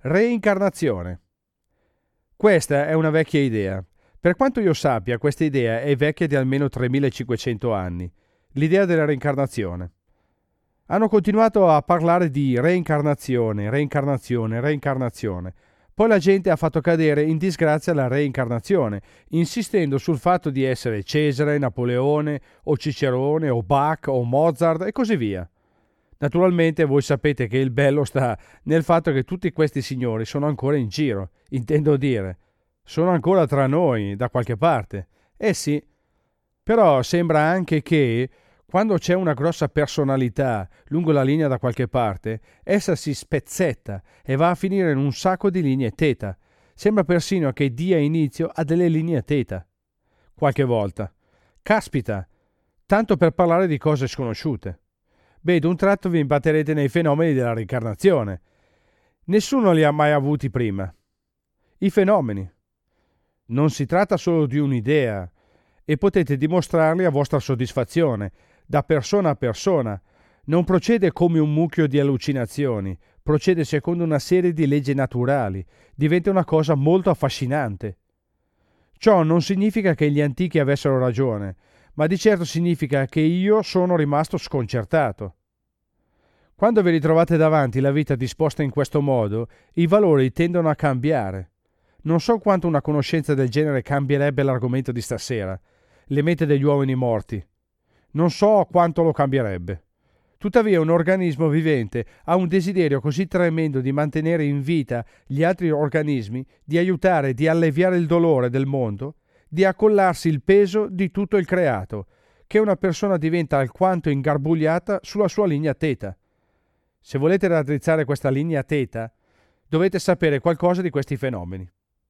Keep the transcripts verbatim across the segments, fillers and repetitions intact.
Reincarnazione. Questa è una vecchia idea. Per quanto io sappia, questa idea è vecchia di almeno tremilacinquecento anni. L'idea della reincarnazione. Hanno continuato a parlare di reincarnazione, reincarnazione, reincarnazione. Poi la gente ha fatto cadere in disgrazia la reincarnazione, insistendo sul fatto di essere Cesare, Napoleone, o Cicerone, o Bach, o Mozart e così via. Naturalmente voi sapete che il bello sta nel fatto che tutti questi signori sono ancora in giro, intendo dire, sono ancora tra noi, da qualche parte. Eh sì, però sembra anche che quando c'è una grossa personalità lungo la linea da qualche parte, essa si spezzetta e va a finire in un sacco di linee teta. Sembra persino che dia inizio a delle linee teta. Qualche volta. Caspita, tanto per parlare di cose sconosciute. Beh, d'un tratto vi imbatterete nei fenomeni della reincarnazione. Nessuno li ha mai avuti prima. I fenomeni. Non si tratta solo di un'idea, e potete dimostrarli a vostra soddisfazione, da persona a persona. Non procede come un mucchio di allucinazioni, procede secondo una serie di leggi naturali, diventa una cosa molto affascinante. Ciò non significa che gli antichi avessero ragione, ma di certo significa che io sono rimasto sconcertato. Quando vi ritrovate davanti la vita disposta in questo modo, i valori tendono a cambiare. Non so quanto una conoscenza del genere cambierebbe l'argomento di stasera, le mete degli uomini morti. Non so quanto lo cambierebbe. Tuttavia un organismo vivente ha un desiderio così tremendo di mantenere in vita gli altri organismi, di aiutare, di alleviare il dolore del mondo, di accollarsi il peso di tutto il creato, che una persona diventa alquanto ingarbugliata sulla sua linea teta. Se volete raddrizzare questa linea teta, dovete sapere qualcosa di questi fenomeni.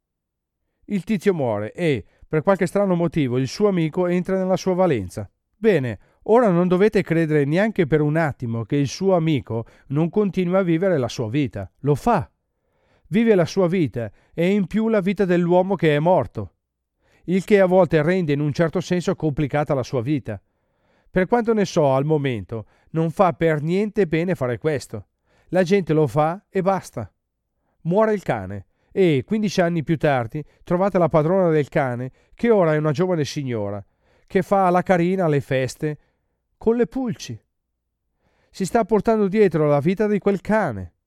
Il tizio muore e, per qualche strano motivo, il suo amico entra nella sua valenza. Bene, ora non dovete credere neanche per un attimo che il suo amico non continua a vivere la sua vita. Lo fa. Vive la sua vita e in più la vita dell'uomo che è morto. Il che a volte rende in un certo senso complicata la sua vita. Per quanto ne so al momento, non fa per niente bene fare questo. La gente lo fa e basta. Muore il cane e, quindici anni più tardi, trovate la padrona del cane, che ora è una giovane signora, che fa la carina alle feste con le pulci. Si sta portando dietro la vita di quel cane.